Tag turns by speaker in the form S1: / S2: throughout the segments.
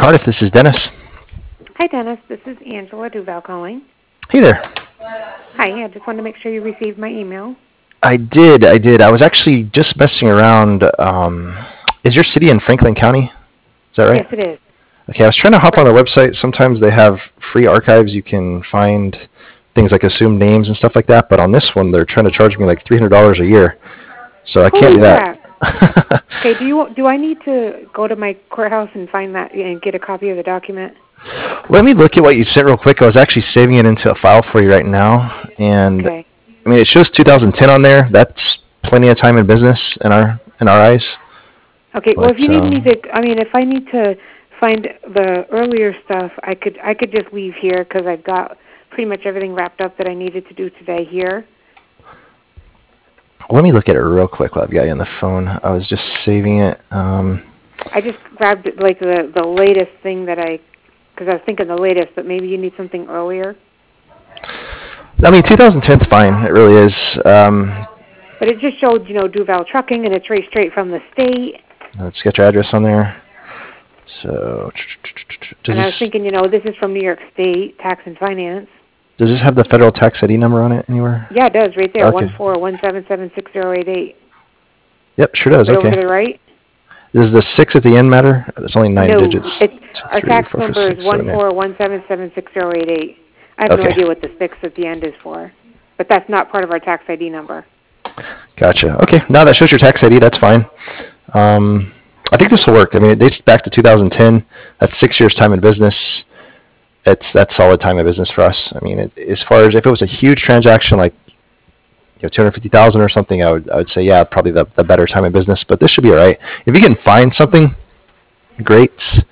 S1: Cardiff. This is Dennis.
S2: Hi, Dennis. This is Angela Duval calling.
S1: Hey there.
S2: Hi. I just wanted to make sure you received my email.
S1: I did. I was actually just messing around. Is your city in Franklin County? Is that right?
S2: Yes, it is.
S1: Okay, I was trying to hop on their website. Sometimes they have free archives. You can find things like assumed names and stuff like that. But on this one, they're trying to charge me like $300 a year. So I can't do that.
S2: Okay, do I need to go to my courthouse and find that and get a copy of the document?
S1: Let me look at what you sent real quick. I was actually saving it into a file for you right now. And
S2: okay.
S1: I mean, it shows 2010 on there. That's plenty of time in business in our eyes.
S2: Okay. Well, if you need me to, if I need to find the earlier stuff, I could just leave here because I've got pretty much everything wrapped up that I needed to do today here.
S1: Let me look at it real quick while I've got you on the phone. I was just saving it.
S2: I just grabbed it, like the latest thing that because I was thinking the latest, but maybe you need something earlier.
S1: I mean, 2010's fine. It really is.
S2: But it just showed, Duval Trucking, and it's right straight from the state.
S1: Let's get your address on there. So,
S2: and I was thinking, this is from New York State Tax and Finance.
S1: Does this have the federal tax ID number on it anywhere?
S2: Yeah, it does, right there,
S1: okay.
S2: 141776088.
S1: Yep, sure does.
S2: Right
S1: okay.
S2: over to the right.
S1: Does the 6 at the end matter? It's only 9 digits.
S2: Our tax number is 141776088. I have no idea what the 6 at the end is for, but that's not part of our tax ID number.
S1: Gotcha. Okay, now that shows your tax ID. That's fine. I think this will work. I mean, it dates back to 2010. That's 6 years' time in business. That's solid time in business for us. I mean, as far as if it was a huge transaction like $250,000 or something, I would say yeah, probably the better time in business. But this should be all right. If you can find something, great.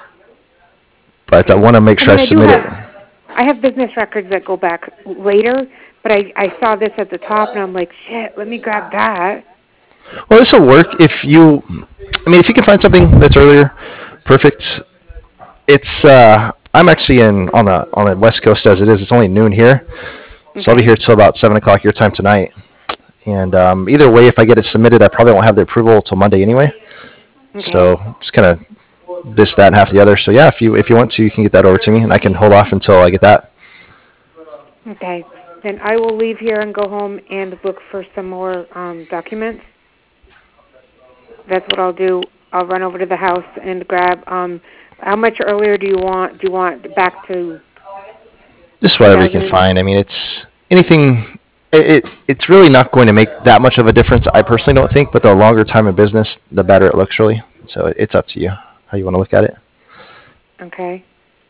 S1: But I want to make sure I submit it.
S2: I have business records that go back later, but I saw this at the top, and I'm like, shit, let me grab that.
S1: Well, this will work if you can find something that's earlier, perfect. It's I'm actually on the West Coast as it is. It's only noon here, so I'll be here till about 7 o'clock your time tonight. And either way, if I get it submitted, I probably won't have the approval till Monday anyway. Okay. So just kind of this, that, and half the other. So yeah, if you want to, you can get that over to me, and I can hold off until I get that.
S2: Okay. Then I will leave here and go home and look for some more documents. That's what I'll do. I'll run over to the house and grab. How much earlier do you want? Do you want back to?
S1: Just whatever you can find. I mean, it's anything. It's really not going to make that much of a difference. I personally don't think, but the longer time in business, the better it looks, really. So it's up to you how you want to look at it.
S2: Okay.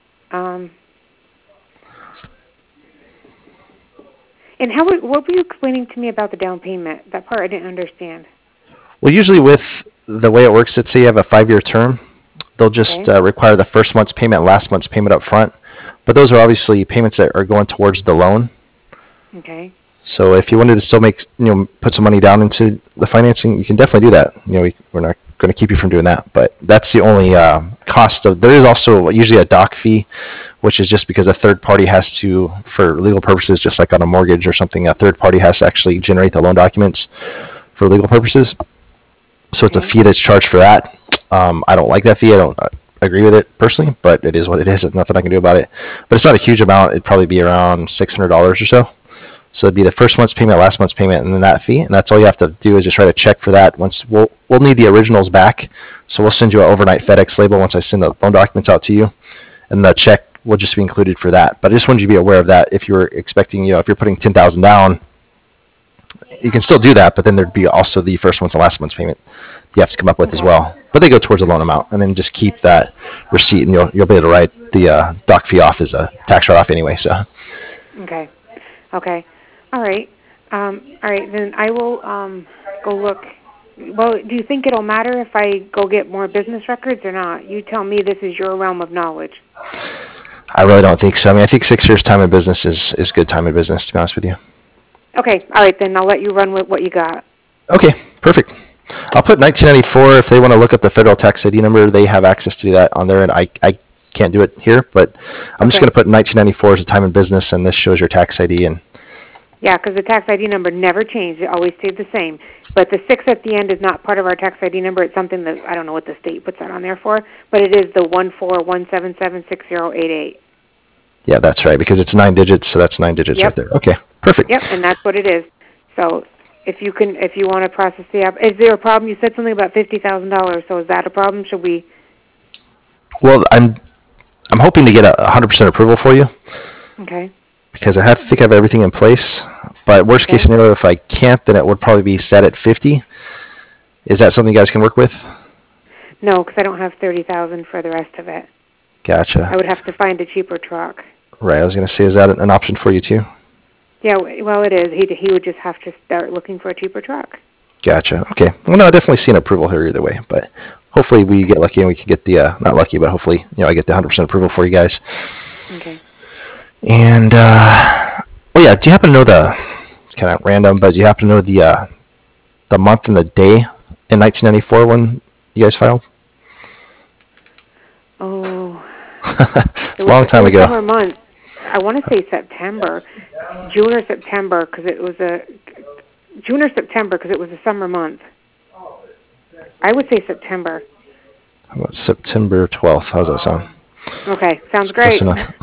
S2: And what were you explaining to me about the down payment? That part I didn't understand.
S1: Well, usually with the way it works, let's say you have a 5-year term, they'll just require the first month's payment, last month's payment up front. But those are obviously payments that are going towards the loan. Okay. So if you wanted to still put some money down into the financing, you can definitely do that. We're not going to keep you from doing that, but that's the only cost of. There is also usually a doc fee, which is just because a third party has to, for legal purposes, just like on a mortgage or something, a third party has to actually generate the loan documents for legal purposes. So it's a fee that's charged for that. I don't like that fee. I don't agree with it personally, but it is what it is. There's nothing I can do about it. But it's not a huge amount. It'd probably be around $600 or so. So it'd be the first month's payment, last month's payment, and then that fee. And that's all you have to do is just write a check for that. Once we'll need the originals back, so we'll send you an overnight FedEx label once I send the loan documents out to you, and the check will just be included for that. But I just wanted you to be aware of that. If you were expecting, if you're putting $10,000 down, you can still do that, but then there'd be also the first month's and last month's payment you have to come up with as well. But they go towards the loan amount, and then just keep that receipt, and you'll be able to write the doc fee off as a tax write-off anyway. So.
S2: Okay. All right. Then I will go look. Well, do you think it'll matter if I go get more business records or not? You tell me. This is your realm of knowledge.
S1: I really don't think so. I mean, I think 6 years' time in business is good time in business, to be honest with you.
S2: Okay. All right, then I'll let you run with what you got.
S1: Okay. Perfect. I'll put 1994. If they want to look up the federal tax ID number, they have access to do that on there, and I can't do it here, but I'm just going to put 1994 as a time in business, and this shows your tax ID, and
S2: Yeah, because the tax ID number never changed. It always stayed the same. But the 6 at the end is not part of our tax ID number. It's something that, I don't know what the state puts that on there for, but it is the 141776088.
S1: Yeah, that's right, because it's 9 digits, so that's 9 digits right there. Okay, perfect.
S2: Yep, and that's what it is. So if you want to process the app, is there a problem? You said something about $50,000, so is that a problem? Should we?
S1: Well, I'm hoping to get a 100% approval for you.
S2: Okay.
S1: Because I think I have everything in place. But worst case scenario, if I can't, then it would probably be set at 50. Is that something you guys can work with?
S2: No, because I don't have $30,000 for the rest of it.
S1: Gotcha.
S2: I would have to find a cheaper truck.
S1: Right. I was going to say, is that an option for you too?
S2: Yeah, well, it is. He would just have to start looking for a cheaper truck.
S1: Gotcha. Okay. Well, no, I definitely see an approval here either way. But hopefully we get lucky and we can get the, not lucky, but hopefully, I get the 100% approval for you guys.
S2: Okay.
S1: And, do you happen to know it's kind of random, but do you happen to know the month and the day in 1994 when you guys filed?
S2: Oh.
S1: It's a long time ago.
S2: Summer month. I want to say September. June or September, because it was a summer month. I would say September.
S1: How about September 12th? How's that sound?
S2: Okay, sounds great.
S1: Close enough.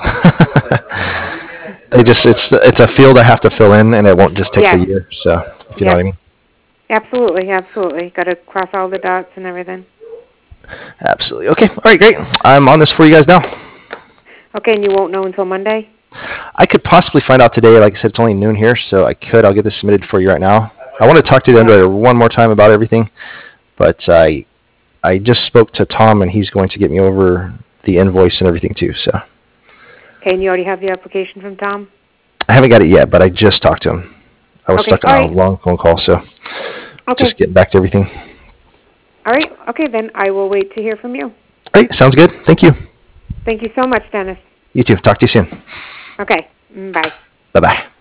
S1: It's a field I have to fill in, and it won't just take the year. So, if you know what I mean.
S2: Absolutely. Got to cross all the dots and everything.
S1: Absolutely. Okay. All right. Great. I'm on this for you guys now.
S2: Okay, and you won't know until Monday?
S1: I could possibly find out today. Like I said, it's only noon here, so I'll get this submitted for you right now. I want to talk to the underwriter one more time about everything, but I just spoke to Tom, and he's going to get me over the invoice and everything too. So.
S2: Okay, and you already have the application from Tom?
S1: I haven't got it yet, but I just talked to him. I was stuck on a long phone call, so just getting back to everything.
S2: All right. Okay, then I will wait to hear from you.
S1: All right. Sounds good. Thank you.
S2: Thank you so much, Dennis.
S1: You too. Talk to you soon.
S2: Okay. Bye.
S1: Bye-bye.